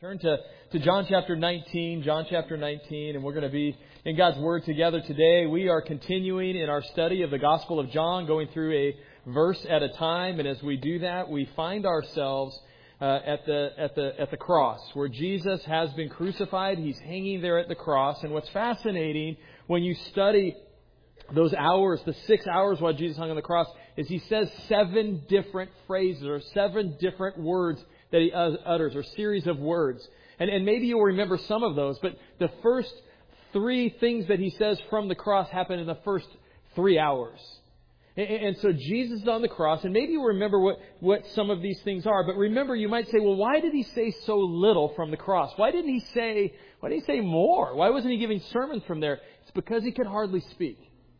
Turn to John chapter 19, and we're going to be in God's Word together today. We are continuing in our study of the Gospel of John, going through a verse at a time. And as we do that, we find ourselves at the cross, where Jesus has been crucified. He's hanging there at the cross. And what's fascinating when you study those hours, the 6 hours while Jesus hung on the cross, is he says 7 different phrases or 7 different words that he utters, or series of words. And maybe you'll remember some of those, but the first 3 things that he says from the cross happen in the first 3 hours. And so Jesus is on the cross, and maybe you'll remember what some of these things are. But remember, you might say, well, why did he say so little from the cross? Why didn't he say more? Why wasn't he giving sermons from there? It's because he could hardly speak.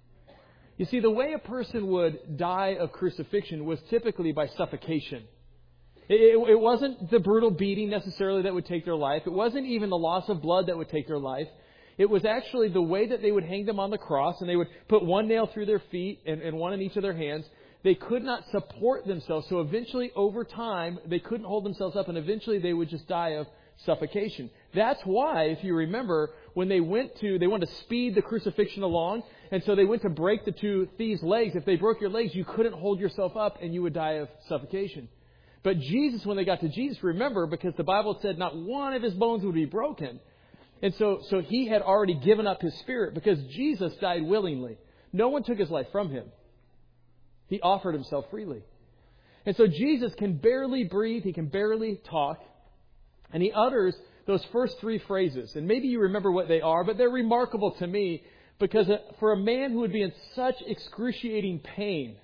You see, the way a person would die of crucifixion was typically by suffocation. It wasn't the brutal beating necessarily that would take their life. It wasn't even the loss of blood that would take their life. It was actually the way that they would hang them on the cross, and they would put one nail through their feet and one in each of their hands. They could not support themselves. So eventually, over time, they couldn't hold themselves up, and eventually they would just die of suffocation. That's why, if you remember, when they wanted to speed the crucifixion along, and so they went to break the 2 thieves' legs. If they broke your legs, you couldn't hold yourself up, and you would die of suffocation. But Jesus, when they got to Jesus, remember, because the Bible said not one of his bones would be broken. And so he had already given up his spirit, because Jesus died willingly. No one took his life from him. He offered himself freely. And so Jesus can barely breathe. He can barely talk. And he utters those first 3 phrases. And maybe you remember what they are, but they're remarkable to me, because for a man who would be in such excruciating pain,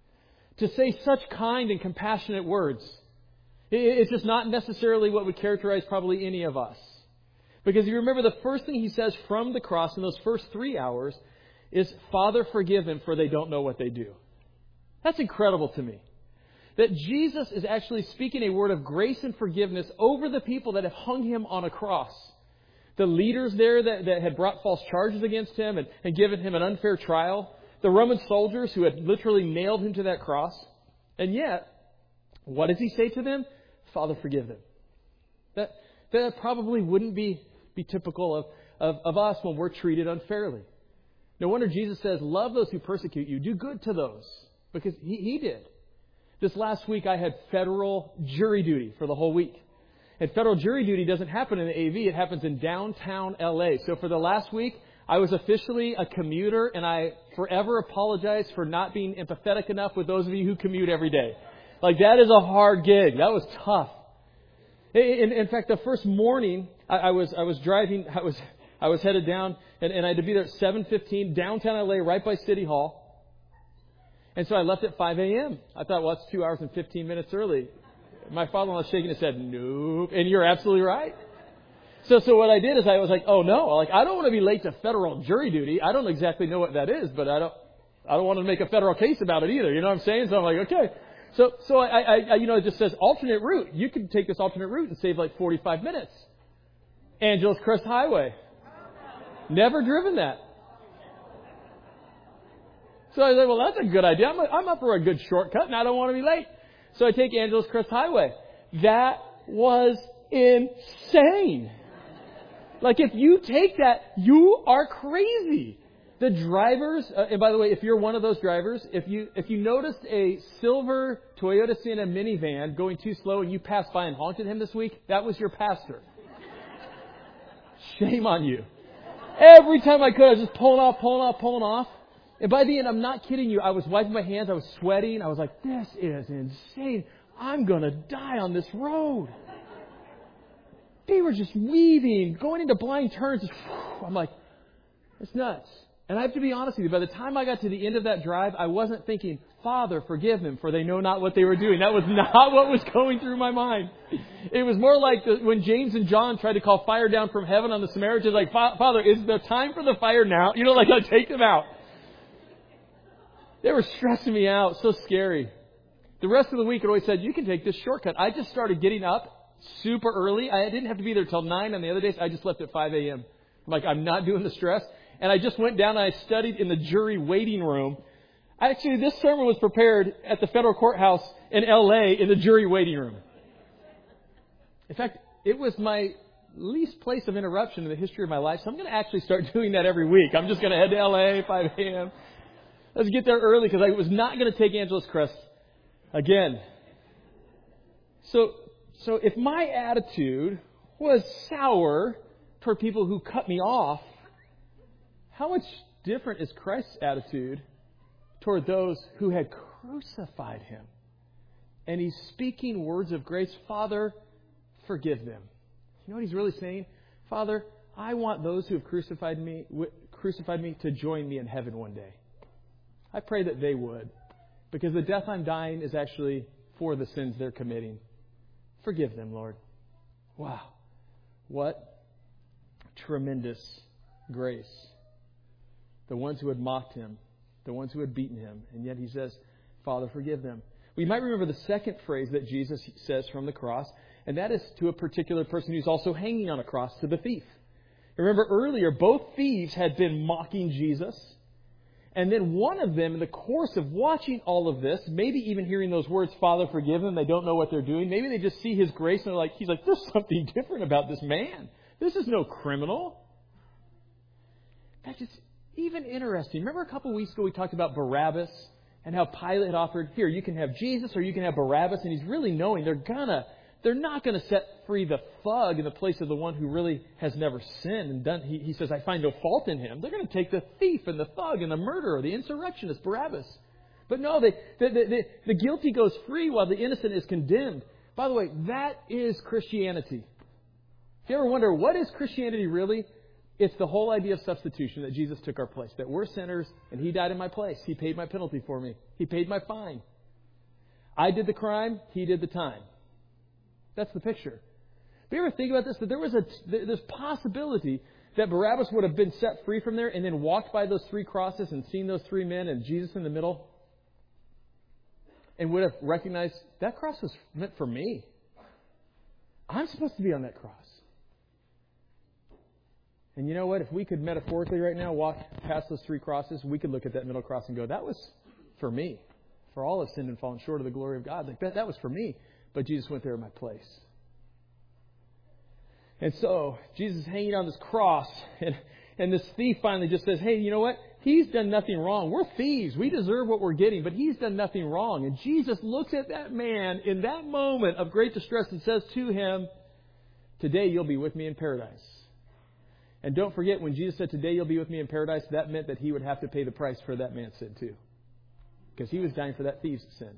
to say such kind and compassionate words, it's just not necessarily what would characterize probably any of us. Because you remember, the first thing he says from the cross in those first 3 hours is, "Father, forgive them, for they don't know what they do." That's incredible to me. That Jesus is actually speaking a word of grace and forgiveness over the people that have hung him on a cross. The leaders there that had brought false charges against him and given him an unfair trial. The Roman soldiers who had literally nailed him to that cross. And yet, what does he say to them? "Father, forgive them." That probably wouldn't be typical of us when we're treated unfairly. No wonder Jesus says, "Love those who persecute you. Do good to those." Because he did. This last week I had federal jury duty for the whole week. And federal jury duty doesn't happen in the AV. It happens in downtown LA. So for the last week, I was officially a commuter, and I forever apologize for not being empathetic enough with those of you who commute every day. Like, that is a hard gig. That was tough. In fact, the first morning I was driving, I was headed down, and I had to be there at 7:15 downtown LA, right by City Hall. And so I left at 5 a.m. I thought, well, it's 2 hours and 15 minutes early. My father-in-law was shaking his head, "Nope." And you're absolutely right. So what I did is I was like, oh no, I don't want to be late to federal jury duty. I don't exactly know what that is, but I don't want to make a federal case about it either. You know what I'm saying? So I'm like, okay. So I it just says alternate route. You can take this alternate route and save like 45 minutes. Angeles Crest Highway. Never driven that. So I was like, well, that's a good idea. I'm up for a good shortcut, and I don't want to be late. So I take Angeles Crest Highway. That was insane. Like, if you take that, you are crazy. The drivers, and by the way, if you're one of those drivers, if you noticed a silver Toyota Sienna minivan going too slow and you passed by and honked at him this week, that was your pastor. Shame on you. Every time I could, I was just pulling off. And by the end, I'm not kidding you, I was wiping my hands, I was sweating, I was like, this is insane. I'm going to die on this road. They were just weaving, going into blind turns. I'm like, it's nuts. And I have to be honest with you, by the time I got to the end of that drive, I wasn't thinking, "Father, forgive them, for they know not what they were doing." That was not what was going through my mind. It was more like when James and John tried to call fire down from heaven on the Samaritans, like, "Father, is there time for the fire now?" I'll take them out. They were stressing me out. So scary. The rest of the week, it always said, "You can take this shortcut." I just started getting up super early. I didn't have to be there till 9 on the other days. I just left at 5 a.m. I'm like, I'm not doing the stress. And I just went down and I studied in the jury waiting room. Actually, this sermon was prepared at the federal courthouse in LA in the jury waiting room. In fact, it was my least place of interruption in the history of my life. So I'm going to actually start doing that every week. I'm just going to head to LA 5 a.m. Let's get there early because I was not going to take Angeles Crest again. So if my attitude was sour toward people who cut me off, how much different is Christ's attitude toward those who had crucified Him? And He's speaking words of grace. Father, forgive them. You know what He's really saying? Father, I want those who have crucified me to join me in heaven one day. I pray that they would, because the death I'm dying is actually for the sins they're committing. Forgive them, Lord. Wow. What tremendous grace. The ones who had mocked Him, the ones who had beaten Him, and yet He says, Father, forgive them. We might remember the second phrase that Jesus says from the cross, and that is to a particular person who's also hanging on a cross, to the thief. Remember earlier, both thieves had been mocking Jesus. And then one of them, in the course of watching all of this, maybe even hearing those words, Father, forgive them, they don't know what they're doing. Maybe they just see His grace and He's like, there's something different about this man. This is no criminal. That's just even interesting. Remember a couple weeks ago we talked about Barabbas and how Pilate had offered, here, you can have Jesus or you can have Barabbas. And he's really knowing they're not going to set free the thug in the place of the one who really has never sinned and done. He says, I find no fault in him. They're going to take the thief and the thug and the murderer, the insurrectionist, Barabbas. But no, the guilty goes free while the innocent is condemned. By the way, that is Christianity. If you ever wonder, what is Christianity really? It's the whole idea of substitution, that Jesus took our place, that we're sinners and He died in my place. He paid my penalty for me. He paid my fine. I did the crime. He did the time. That's the picture. But you ever think about this? That there was this possibility that Barabbas would have been set free from there and then walked by those three crosses and seen those three men and Jesus in the middle and would have recognized that cross was meant for me. I'm supposed to be on that cross. And you know what? If we could metaphorically right now walk past those three crosses, we could look at that middle cross and go, that was for me. For all have sinned and fallen short of the glory of God. Like that was for me. But Jesus went there in my place. And so, Jesus is hanging on this cross. And this thief finally just says, hey, you know what? He's done nothing wrong. We're thieves. We deserve what we're getting. But He's done nothing wrong. And Jesus looks at that man in that moment of great distress and says to him, today you'll be with me in paradise. And don't forget, when Jesus said, today you'll be with me in paradise, that meant that He would have to pay the price for that man's sin too. Because He was dying for that thief's sin.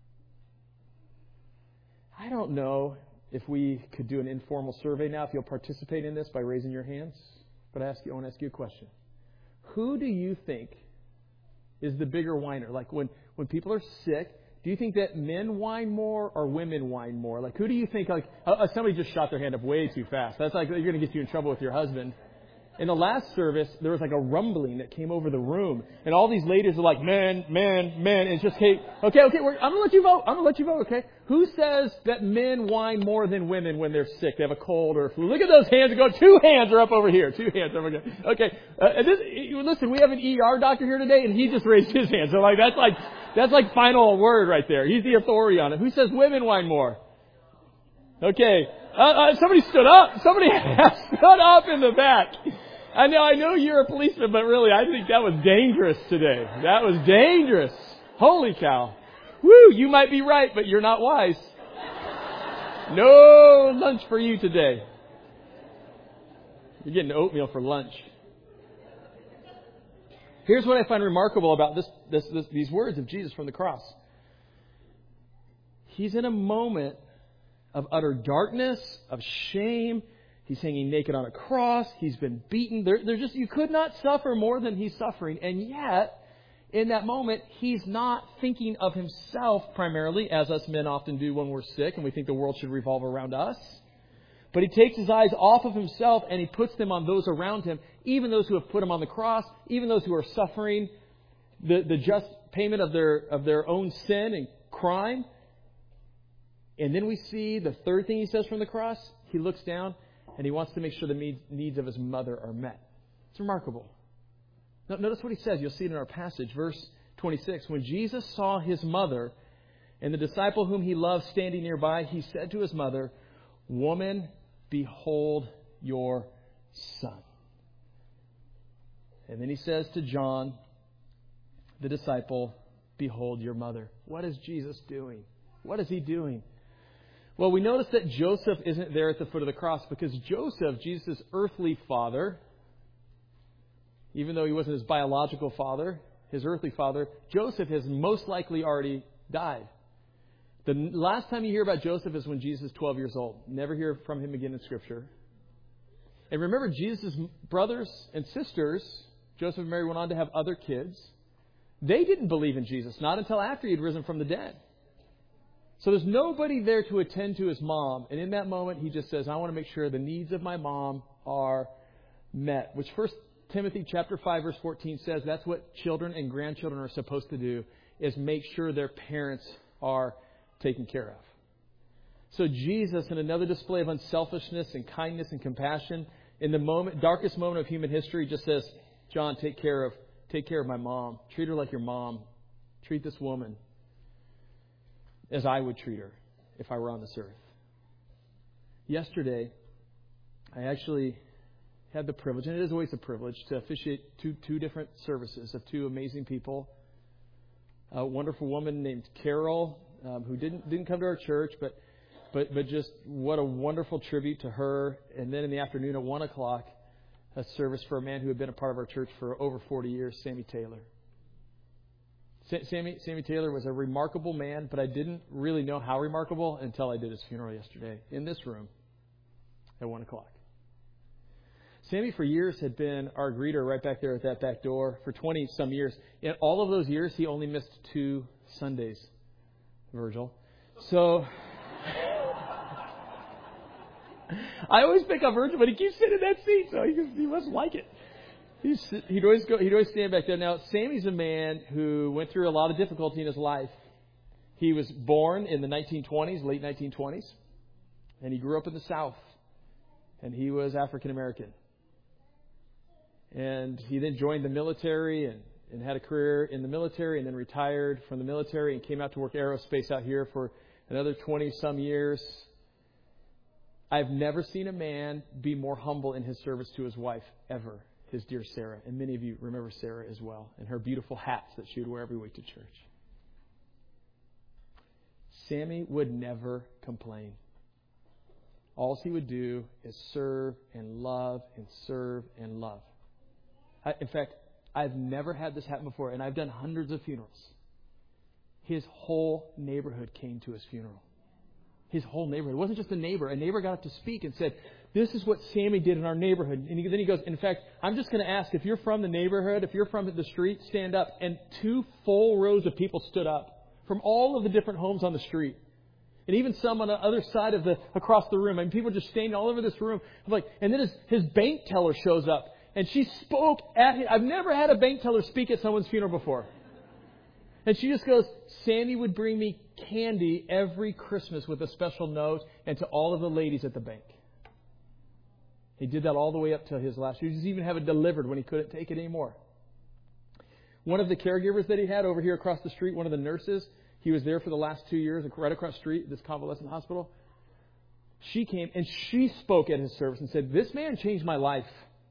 I don't know if we could do an informal survey now, if you'll participate in this by raising your hands. But I want to ask you a question. Who do you think is the bigger whiner? Like when people are sick, do you think that men whine more or women whine more? Like who do you think, somebody just shot their hand up way too fast. That's like, you're going to get you in trouble with your husband. In the last service, there was like a rumbling that came over the room. And all these ladies are like, men. And it's just, okay, I'm going to let you vote. Okay. Who says that men whine more than women when they're sick? They have a cold or a flu. Look at those hands. Go, 2 hands are up over here. 2 hands over here. Okay. Listen, we have an ER doctor here today and he just raised his hand. So that's like final word right there. He's the authority on it. Who says women whine more? Okay. Somebody stood up. Somebody stood up in the back. I know you're a policeman, but really, I think that was dangerous today. That was dangerous. Holy cow. Woo, you might be right, but you're not wise. No lunch for you today. You're getting oatmeal for lunch. Here's what I find remarkable about these words of Jesus from the cross. He's in a moment of utter darkness, of shame. He's hanging naked on a cross. He's been beaten. You could not suffer more than He's suffering. And yet, in that moment, He's not thinking of Himself primarily, as us men often do when we're sick and we think the world should revolve around us. But He takes His eyes off of Himself and He puts them on those around Him, even those who have put Him on the cross, even those who are suffering the just payment of their own sin and crime. And then we see the third thing He says from the cross. He looks down and He wants to make sure the needs of His mother are met. It's remarkable. Now, notice what He says. You'll see it in our passage. Verse 26. When Jesus saw His mother and the disciple whom He loved standing nearby, He said to His mother, Woman, behold your son. And then he says to John, the disciple, behold your mother. What is Jesus doing? What is he doing? Well, we notice that Joseph isn't there at the foot of the cross because Joseph, Jesus' earthly father, even though he wasn't his biological father, his earthly father, Joseph has most likely already died. The last time you hear about Joseph is when Jesus is 12 years old. Never hear from him again in Scripture. And remember, Jesus' brothers and sisters, Joseph and Mary, went on to have other kids. They didn't believe in Jesus, not until after he had risen from the dead. So there's nobody there to attend to his mom. And in that moment, he just says, I want to make sure the needs of my mom are met. Which 1 Timothy chapter 5, verse 14 says that's what children and grandchildren are supposed to do, is make sure their parents are taken care of. So Jesus, in another display of unselfishness and kindness and compassion, in the darkest moment of human history, just says, John, take care of my mom. Treat her like your mom. Treat this woman as I would treat her if I were on this earth. Yesterday, I actually had the privilege, and it is always a privilege, to officiate two different services of two amazing people. A wonderful woman named Carol, who didn't come to our church, but just what a wonderful tribute to her. And then in the afternoon at 1 o'clock, a service for a man who had been a part of our church for over 40 years, Sammy Taylor. Sammy Taylor was a remarkable man, but I didn't really know how remarkable until I did his funeral yesterday in this room at 1 o'clock. Sammy for years had been our greeter right back there at that back door for 20-some years. In all of those years, he only missed 2 Sundays, Virgil. So I always pick up Virgil, but he keeps sitting in that seat, so he must like it. He'd always stand back there. Now, Sammy's a man who went through a lot of difficulty in his life. He was born in the 1920s, late 1920s, and he grew up in the South, and he was African American. And he then joined the military and had a career in the military, and then retired from the military and came out to work aerospace out here for another 20-some years. I've never seen a man be more humble in his service to his wife, ever. His dear Sarah. And many of you remember Sarah as well, and her beautiful hats that she would wear every week to church. Sammy would never complain. All he would do is serve and love and serve and love. In fact, I've never had this happen before, and I've done hundreds of funerals. His whole neighborhood came to his funeral. His whole neighborhood. It wasn't just a neighbor. A neighbor got up to speak and said, this is what Sammy did in our neighborhood. And then he goes, in fact, I'm just going to ask, if you're from the neighborhood, if you're from the street, stand up. And 2 full rows of people stood up from all of the different homes on the street. And even some on the other side of across the room. I mean, people just standing all over this room. And then his bank teller shows up. And she spoke at him. I've never had a bank teller speak at someone's funeral before. And she just goes, Sammy would bring me candy every Christmas with a special note, and to all of the ladies at the bank. He did that all the way up to his last year. He just even have it delivered when he couldn't take it anymore. One of the caregivers that he had over here across the street, one of the nurses, he was there for the last 2 years, right across the street, this convalescent hospital. She came and she spoke at his service and said, this man changed my life.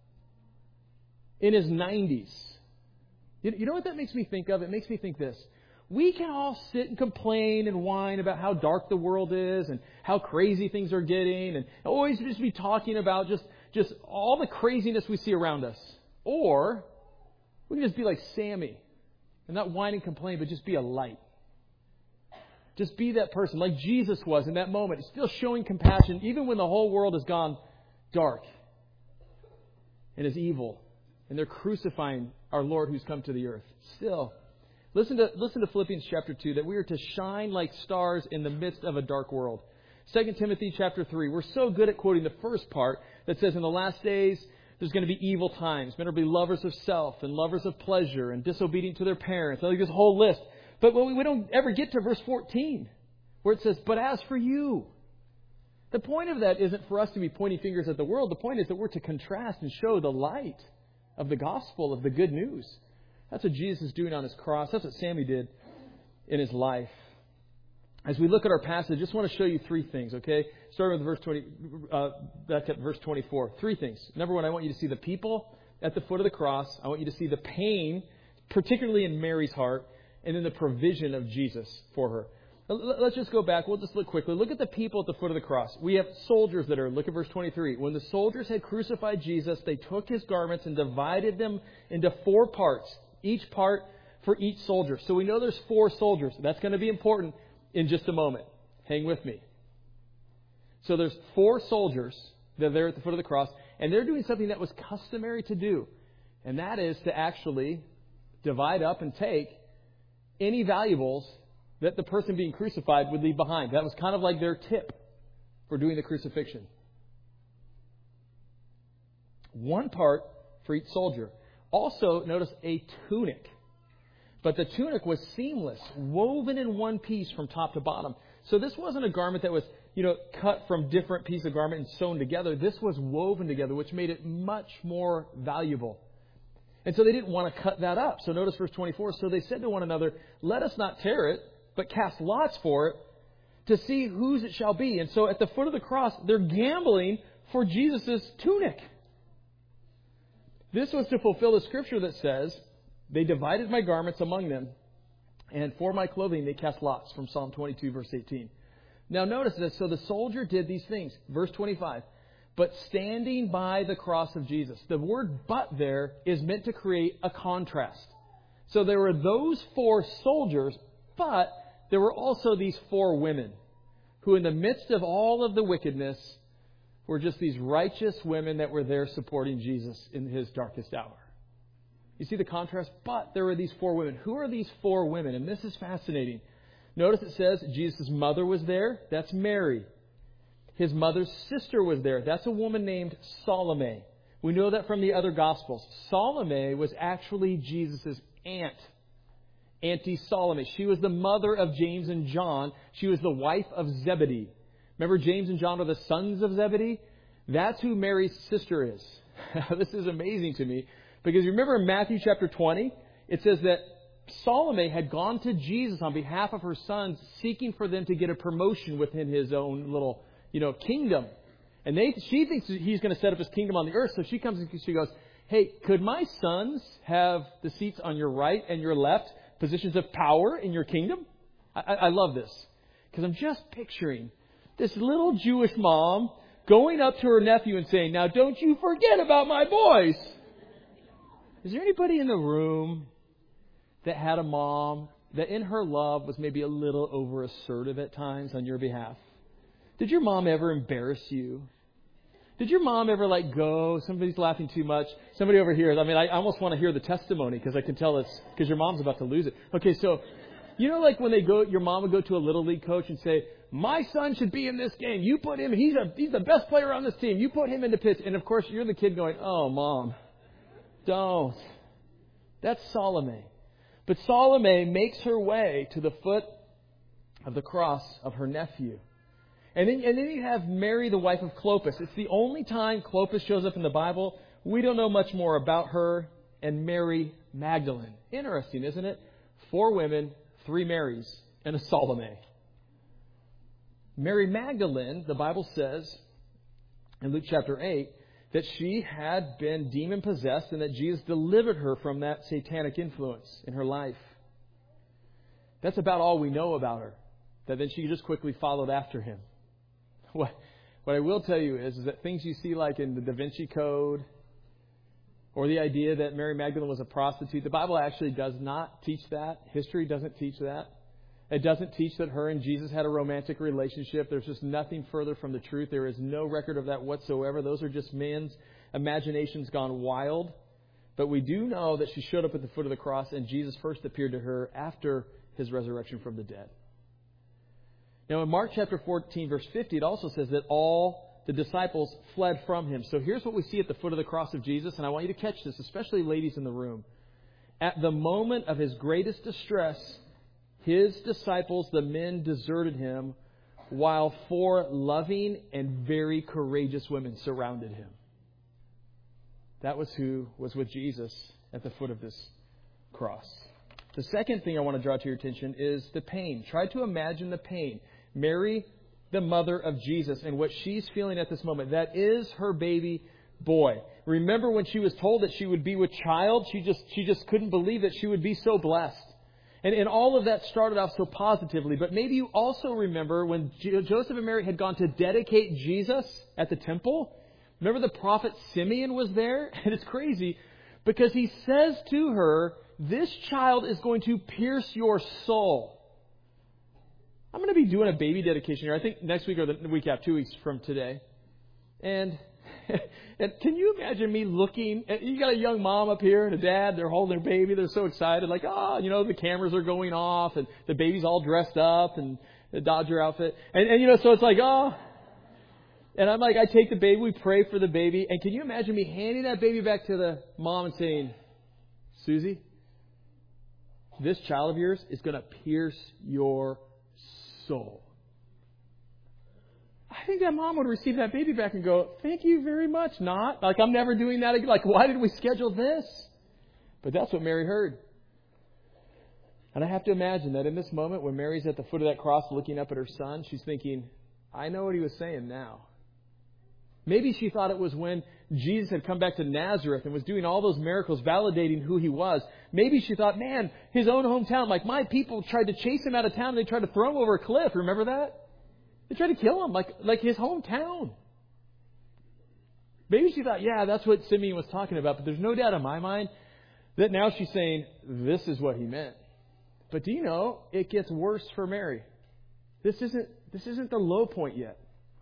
In his 90s. You know what that makes me think of? It makes me think this. We can all sit and complain and whine about how dark the world is and how crazy things are getting, and always just be talking about just all the craziness we see around us. Or we can just be like Sammy and not whine and complain, but just be a light. Just be that person like Jesus was in that moment, still showing compassion even when the whole world has gone dark and is evil. And they're crucifying our Lord who's come to the earth. Still, listen to Philippians chapter 2, that we are to shine like stars in the midst of a dark world. 2 Timothy chapter 3, we're so good at quoting the first part that says in the last days there's going to be evil times. Men will be lovers of self and lovers of pleasure and disobedient to their parents. Like this whole list. But we don't ever get to verse 14 where it says, but as for you. The point of that isn't for us to be pointing fingers at the world. The point is that we're to contrast and show the light of the gospel, of the good news. That's what Jesus is doing on his cross. That's what Sammy did in his life. as we look at our passage, I just want to show you three things, okay? Starting with verse 20, back at verse 24. Three things. Number one, I want you to see the people at the foot of the cross. I want you to see the pain, particularly in Mary's heart, and then the provision of Jesus for her. Let's just go back. We'll just look quickly. Look at the people at the foot of the cross. We have soldiers that are, look at verse 23. When the soldiers had crucified Jesus, they took his garments and divided them into 4 parts, each part for each soldier. So we know there's 4 soldiers. That's going to be important in just a moment. Hang with me. So there's 4 soldiers that are there at the foot of the cross, and they're doing something that was customary to do, and that is to actually divide up and take any valuables that the person being crucified would leave behind. That was kind of like their tip for doing the crucifixion. 1 part for each soldier. Also, notice a tunic. But the tunic was seamless, woven in one piece from top to bottom. So this wasn't a garment that was, cut from different pieces of garment and sewn together. This was woven together, which made it much more valuable. And so they didn't want to cut that up. So notice verse 24. So they said to one another, let us not tear it, but cast lots for it to see whose it shall be. And so at the foot of the cross, they're gambling for Jesus' tunic. This was to fulfill the scripture that says, they divided my garments among them, and for my clothing they cast lots, from Psalm 22, verse 18. Now notice this. So the soldier did these things. Verse 25. But standing by the cross of Jesus. The word but there is meant to create a contrast. So there were those 4 soldiers, but there were also these 4 women who in the midst of all of the wickedness were just these righteous women that were there supporting Jesus in his darkest hour. You see the contrast? But there were these 4 women. Who are these 4 women? And this is fascinating. Notice it says Jesus' mother was there. That's Mary. His mother's sister was there. That's a woman named Salome. We know that from the other Gospels. Salome was actually Jesus' aunt. Auntie Salome. She was the mother of James and John. She was the wife of Zebedee. Remember, James and John are the sons of Zebedee? That's who Mary's sister is. This is amazing to me. Because you remember in Matthew chapter 20, it says that Salome had gone to Jesus on behalf of her sons, seeking for them to get a promotion within his own little, kingdom. And she thinks he's going to set up his kingdom on the earth. So she comes and she goes, hey, could my sons have the seats on your right and your left, positions of power in your kingdom? I love this. Because I'm just picturing this little Jewish mom going up to her nephew and saying, now don't you forget about my boys. Is there anybody in the room that had a mom that in her love was maybe a little over assertive at times on your behalf? Did your mom ever embarrass you? Did your mom ever go, somebody's laughing too much, somebody over here, I almost want to hear the testimony because I can tell it's because your mom's about to lose it. Okay, so, when your mom would go to a little league coach and say, my son should be in this game. You put him, he's the best player on this team. You put him in the pitch. And of course, you're the kid going, oh, Mom, don't. That's Salome. But Salome makes her way to the foot of the cross of her nephew. And then you have Mary, the wife of Clopas. It's the only time Clopas shows up in the Bible. We don't know much more about her. And Mary Magdalene. Interesting, isn't it? 4 women, 3 Marys, and a Salome. Mary Magdalene, the Bible says in Luke chapter 8, that she had been demon-possessed and that Jesus delivered her from that satanic influence in her life. That's about all we know about her. That then she just quickly followed after him. What I will tell you is that things you see like in the Da Vinci Code or the idea that Mary Magdalene was a prostitute, the Bible actually does not teach that. History doesn't teach that. It doesn't teach that her and Jesus had a romantic relationship. There's just nothing further from the truth. There is no record of that whatsoever. Those are just men's imaginations gone wild. But we do know that she showed up at the foot of the cross and Jesus first appeared to her after his resurrection from the dead. Now in Mark chapter 14, verse 50, it also says that all the disciples fled from him. So here's what we see at the foot of the cross of Jesus. And I want you to catch this, especially ladies in the room. At the moment of his greatest distress, his disciples, the men, deserted him, while 4 loving and very courageous women surrounded him. That was who was with Jesus at the foot of this cross. The second thing I want to draw to your attention is the pain. Try to imagine the pain. Mary, the mother of Jesus, and what she's feeling at this moment. That is her baby boy. Remember when she was told that she would be with child? She just couldn't believe that she would be so blessed. And all of that started off so positively. But maybe you also remember when Joseph and Mary had gone to dedicate Jesus at the temple. Remember the prophet Simeon was there? And it's crazy because he says to her, this child is going to pierce your soul. I'm going to be doing a baby dedication here. I think next week or the week after, 2 weeks from today. And can you imagine me looking at, you got a young mom up here and a dad, they're holding their baby, they're so excited, like, the cameras are going off and the baby's all dressed up and the Dodger outfit. And so it's like, and I'm like, I take the baby, we pray for the baby. And can you imagine me handing that baby back to the mom and saying, Susie, this child of yours is going to pierce your soul. I think that mom would receive that baby back and go, thank you very much. Not like I'm never doing that again. Like, why did we schedule this? But that's what Mary heard. And I have to imagine that in this moment when Mary's at the foot of that cross looking up at her son, she's thinking, I know what he was saying now. Maybe she thought it was when Jesus had come back to Nazareth and was doing all those miracles, validating who he was. Maybe she thought, man, his own hometown, like my people tried to chase him out of town. They tried to throw him over a cliff. Remember that? They tried to kill him, like his hometown. Maybe she thought, yeah, that's what Simeon was talking about. But there's no doubt in my mind that now she's saying, this is what he meant. But do you know, it gets worse for Mary. This isn't the low point yet.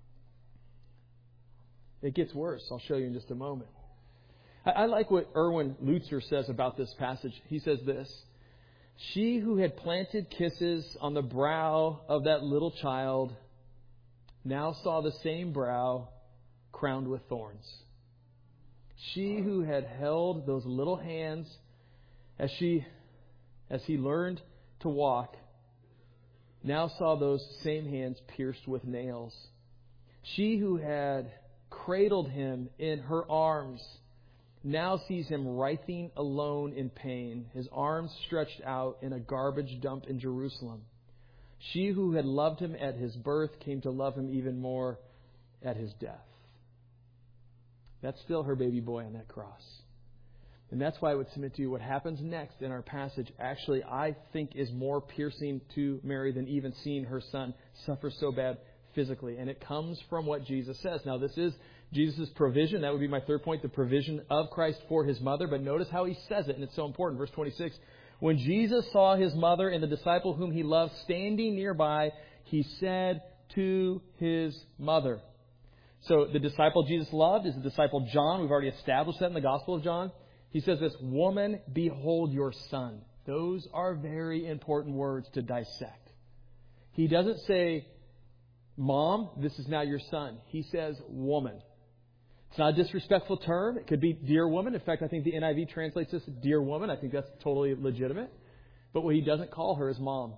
It gets worse. I'll show you in just a moment. I like what Erwin Lutzer says about this passage. He says this: she who had planted kisses on the brow of that little child now saw the same brow crowned with thorns. She who had held those little hands as he learned to walk now saw those same hands pierced with nails. She who had cradled him in her arms now sees him writhing alone in pain, his arms stretched out in a garbage dump in Jerusalem. She who had loved him at his birth came to love him even more at his death. That's still her baby boy on that cross. And that's why I would submit to you what happens next in our passage actually, I think, is more piercing to Mary than even seeing her son suffer so bad physically. And it comes from what Jesus says. Now, this is Jesus' provision. That would be my third point, the provision of Christ for his mother. But notice how he says it, and it's so important. Verse 26, when Jesus saw his mother and the disciple whom he loved standing nearby, he said to his mother. So the disciple Jesus loved is the disciple John. We've already established that in the Gospel of John. He says this, woman, behold your son. Those are very important words to dissect. He doesn't say, Mom, this is now your son. He says, woman. It's not a disrespectful term. It could be dear woman. In fact, I think the NIV translates this dear woman. I think that's totally legitimate. But what he doesn't call her is mom.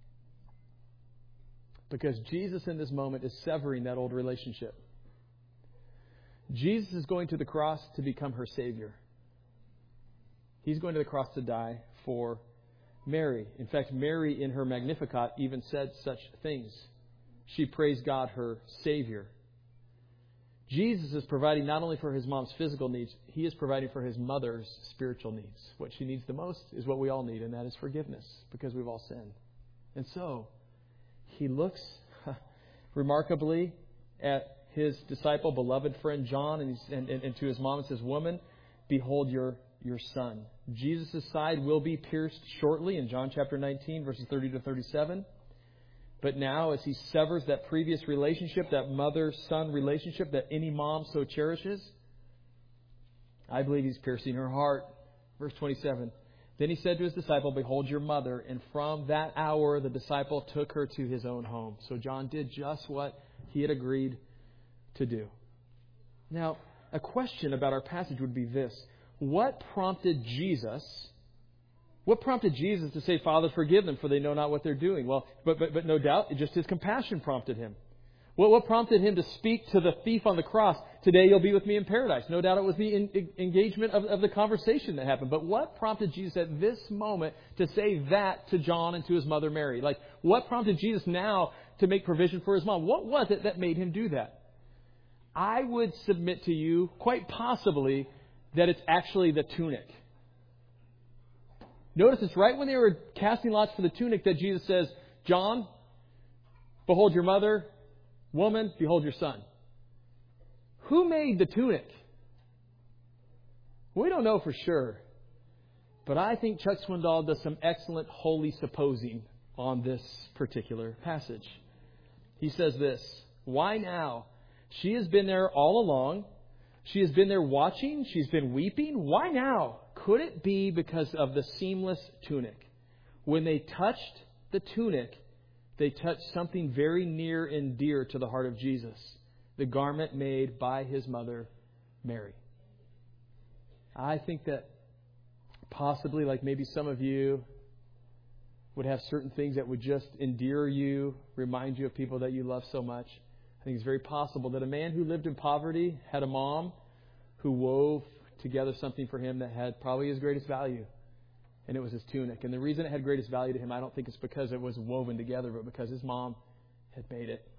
Because Jesus in this moment is severing that old relationship. Jesus is going to the cross to become her Savior. He's going to the cross to die for Mary. In fact, Mary in her Magnificat even said such things. She praised God, her Savior. Jesus is providing not only for his mom's physical needs, he is providing for his mother's spiritual needs. What she needs the most is what we all need, and that is forgiveness, because we've all sinned. And so, he looks remarkably at his disciple, beloved friend John, and to his mom and says, woman, behold your son. Jesus' side will be pierced shortly in John chapter 19, verses 30 to 37. But now, as he severs that previous relationship, that mother-son relationship that any mom so cherishes, I believe he's piercing her heart. Verse 27. Then he said to his disciple, behold your mother. And from that hour, the disciple took her to his own home. So John did just what he had agreed to do. Now, a question about our passage would be this. What prompted Jesus to say, Father, forgive them, for they know not what they're doing? Well, but no doubt, just his compassion prompted him. What prompted him to speak to the thief on the cross, today you'll be with me in paradise? No doubt it was the engagement of the conversation that happened. But what prompted Jesus at this moment to say that to John and to his mother Mary? Like, what prompted Jesus now to make provision for his mom? What was it that made him do that? I would submit to you, quite possibly, that it's actually the tunic. Notice it's right when they were casting lots for the tunic that Jesus says, John, behold your mother. Woman, behold your son. Who made the tunic? We don't know for sure. But I think Chuck Swindoll does some excellent holy supposing on this particular passage. He says this, why now? She has been there all along. She has been there watching. She's been weeping. Why now? Could it be because of the seamless tunic? When they touched the tunic, they touched something very near and dear to the heart of Jesus, the garment made by his mother, Mary. I think that possibly, like maybe some of you would have certain things that would just endear you, remind you of people that you love so much. I think it's very possible that a man who lived in poverty had a mom who wove together something for him that had probably his greatest value. And it was his tunic. And the reason it had greatest value to him, I don't think it's because it was woven together, but because his mom had made it.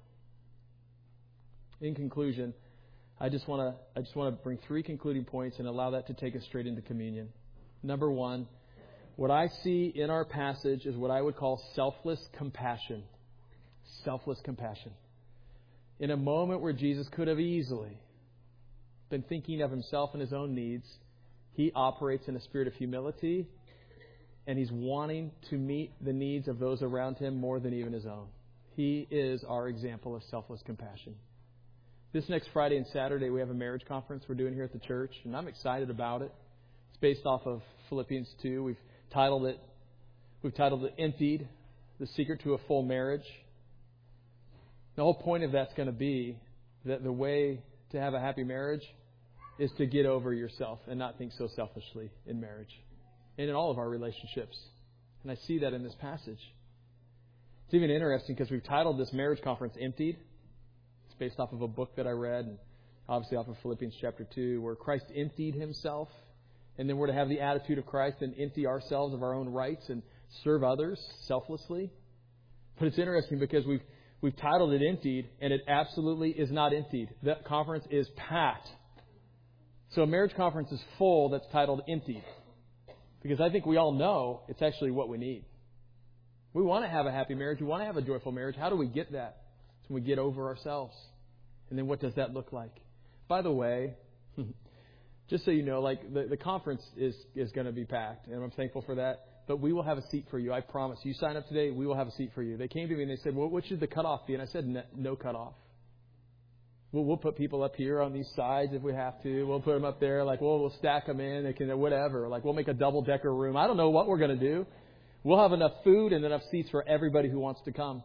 In conclusion, I just want to bring 3 concluding points and allow that to take us straight into communion. Number 1, what I see in our passage is what I would call selfless compassion. Selfless compassion. In a moment where Jesus could have easily been thinking of himself and his own needs, he operates in a spirit of humility. And he's wanting to meet the needs of those around him more than even his own. He is our example of selfless compassion. This next Friday and Saturday, we have a marriage conference we're doing here at the church, and I'm excited about it. It's based off of Philippians 2. We've titled it Emptied, the Secret to a Full Marriage. The whole point of that's going to be that the way to have a happy marriage is to get over yourself and not think so selfishly in marriage. And in all of our relationships. And I see that in this passage. It's even interesting because we've titled this marriage conference Emptied. It's based off of a book that I read, and obviously off of Philippians chapter 2, where Christ emptied himself. And then we're to have the attitude of Christ and empty ourselves of our own rights and serve others selflessly. But it's interesting because we've titled it Emptied, and it absolutely is not emptied. That conference is packed. So a marriage conference is full that's titled Emptied. Because I think we all know it's actually what we need. We want to have a happy marriage. We want to have a joyful marriage. How do we get that? It's when we get over ourselves. And then what does that look like? By the way, just so you know, like the conference is going to be packed. And I'm thankful for that. But we will have a seat for you. I promise. You sign up today, we will have a seat for you. They came to me and they said, well, what should the cutoff be? And I said, no cutoff. We'll put people up here on these sides if we have to. We'll put them up there. Like, we'll stack them in. They can, whatever. Like, we'll make a double-decker room. I don't know what we're going to do. We'll have enough food and enough seats for everybody who wants to come.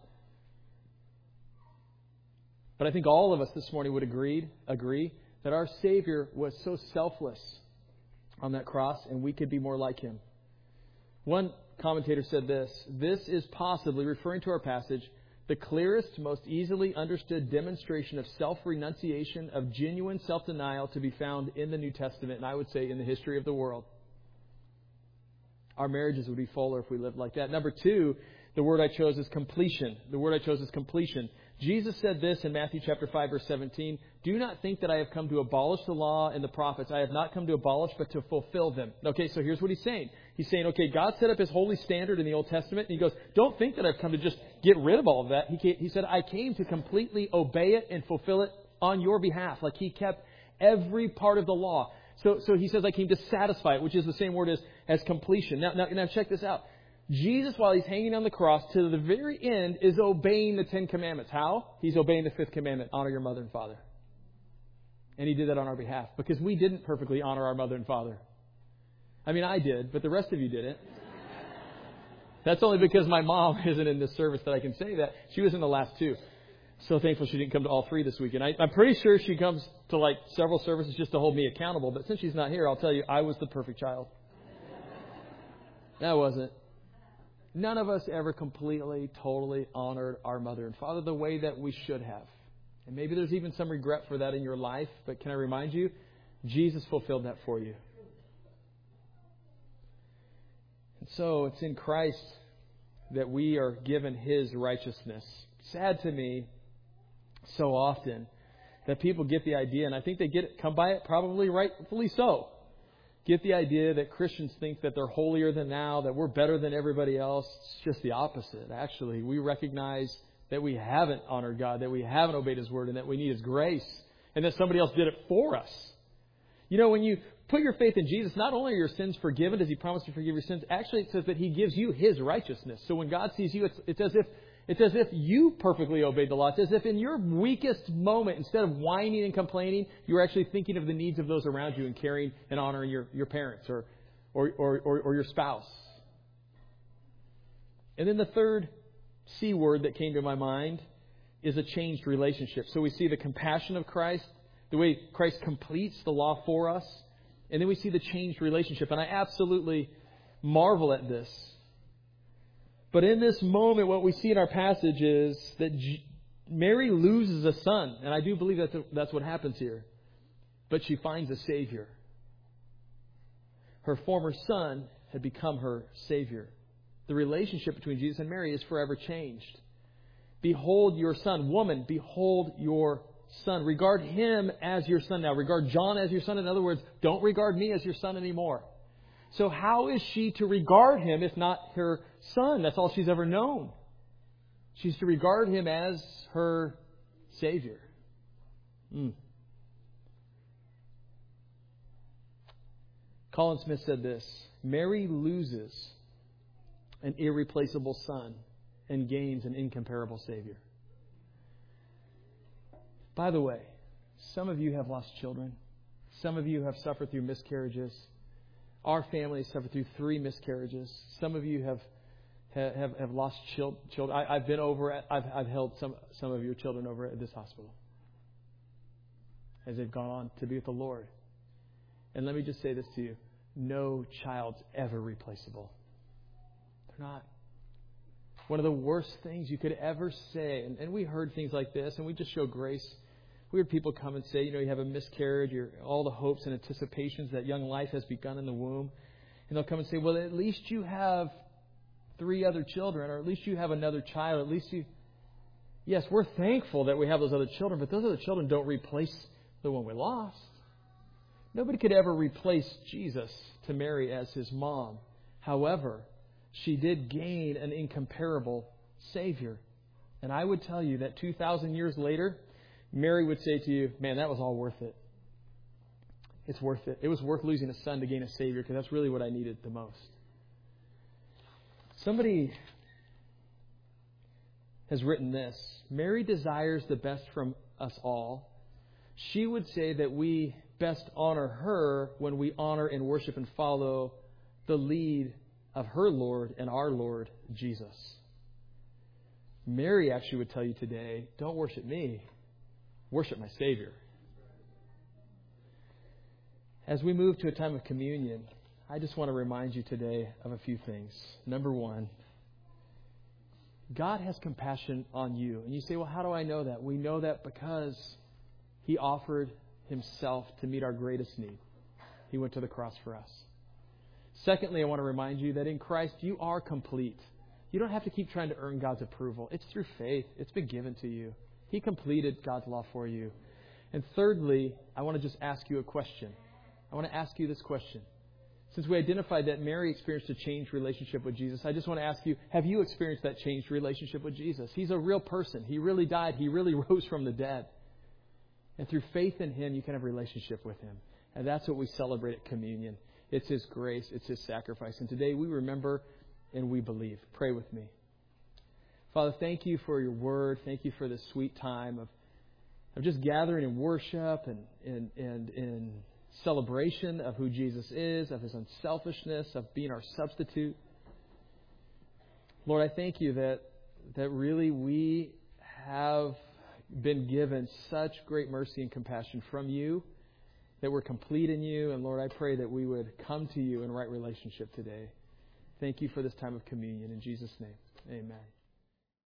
But I think all of us this morning would agree that our Savior was so selfless on that cross, and we could be more like Him. One commentator said this: this is possibly, referring to our passage, the clearest, most easily understood demonstration of self-renunciation, of genuine self-denial to be found in the New Testament, and I would say in the history of the world. Our marriages would be fuller if we lived like that. Number 2, the word I chose is completion. The word I chose is completion. Jesus said this in Matthew chapter 5, verse 17, "Do not think that I have come to abolish the law and the prophets. I have not come to abolish, but to fulfill them." Okay, so here's what he's saying. He's saying, okay, God set up His holy standard in the Old Testament, and He goes, don't think that I've come to just get rid of all of that. He said, I came to completely obey it and fulfill it on your behalf. Like, He kept every part of the law. So He says, I came to satisfy it, which is the same word as completion. Now check this out. Jesus, while He's hanging on the cross, to the very end, is obeying the 10 commandments. How? He's obeying the 5th commandment, honor your mother and father. And He did that on our behalf, because we didn't perfectly honor our mother and father. I mean, I did, but the rest of you didn't. That's only because my mom isn't in this service that I can say that. She was in the last 2. So thankful she didn't come to all 3 this weekend. I'm pretty sure she comes to like several services just to hold me accountable. But since she's not here, I'll tell you, I was the perfect child. That wasn't. None of us ever completely, totally honored our mother and father the way that we should have. And maybe there's even some regret for that in your life, but can I remind you, Jesus fulfilled that for you. And so it's in Christ that we are given His righteousness. Sad to me so often that people get the idea, and I think they come by it probably rightfully so, get the idea that Christians think that they're holier than thou, that we're better than everybody else. It's just the opposite. Actually, we recognize that we haven't honored God, that we haven't obeyed His Word, and that we need His grace, and that somebody else did it for us. You know, when you put your faith in Jesus, not only are your sins forgiven, does He promise to forgive your sins? Actually, it says that He gives you His righteousness. So when God sees you, it's as if you perfectly obeyed the law. It's as if in your weakest moment, instead of whining and complaining, you're actually thinking of the needs of those around you and caring and honoring your parents or your spouse. And then the third C word that came to my mind is a changed relationship. So we see the compassion of Christ, the way Christ completes the law for us, and then we see the changed relationship. And I absolutely marvel at this. But in this moment, what we see in our passage is that Mary loses a son. And I do believe that's what happens here. But she finds a Savior. Her former son had become her Savior. The relationship between Jesus and Mary is forever changed. Behold your son. Woman, behold your son. Regard him as your son now. Regard John as your son. In other words, don't regard me as your son anymore. So how is she to regard him if not her son? That's all she's ever known. She's to regard him as her Savior. Colin Smith said this: Mary loses an irreplaceable son and gains an incomparable Savior. By the way, some of you have lost children. Some of you have suffered through miscarriages. Our family has suffered through 3 miscarriages. Some of you have lost children. I've been over. I've held some of your children over at this hospital as they've gone on to be with the Lord. And let me just say this to you: no child's ever replaceable. They're not. One of the worst things you could ever say, and we heard things like this, and we just show grace. We heard people come and say, you have a miscarriage, all the hopes and anticipations that young life has begun in the womb. And they'll come and say, well, at least you have 3 other children, or at least you have another child. At least you... Yes, we're thankful that we have those other children, but those other children don't replace the one we lost. Nobody could ever replace Jesus to Mary as his mom. However, she did gain an incomparable Savior. And I would tell you that 2,000 years later, Mary would say to you, man, that was all worth it. It's worth it. It was worth losing a son to gain a Savior, because that's really what I needed the most. Somebody has written this: Mary desires the best from us all. She would say that we best honor her when we honor and worship and follow the lead of her Lord and our Lord Jesus. Mary actually would tell you today, don't worship me, worship my Savior. As we move to a time of communion, I just want to remind you today of a few things. Number one, God has compassion on you. And you say, well, how do I know that? We know that because He offered Himself to meet our greatest need. He went to the cross for us. Secondly, I want to remind you that in Christ you are complete. You don't have to keep trying to earn God's approval. It's through faith. It's been given to you. He completed God's law for you. And thirdly, I want to just ask you a question. I want to ask you this question. Since we identified that Mary experienced a changed relationship with Jesus, I just want to ask you, have you experienced that changed relationship with Jesus? He's a real person. He really died. He really rose from the dead. And through faith in Him, you can have a relationship with Him. And that's what we celebrate at communion. It's His grace. It's His sacrifice. And today we remember and we believe. Pray with me. Father, thank You for Your word. Thank You for this sweet time of just gathering in worship and in celebration of who Jesus is, of His unselfishness, of being our substitute. Lord, I thank You that really we have been given such great mercy and compassion from You, that we're complete in You. And Lord, I pray that we would come to You in right relationship today. Thank You for this time of communion. In Jesus' name, amen.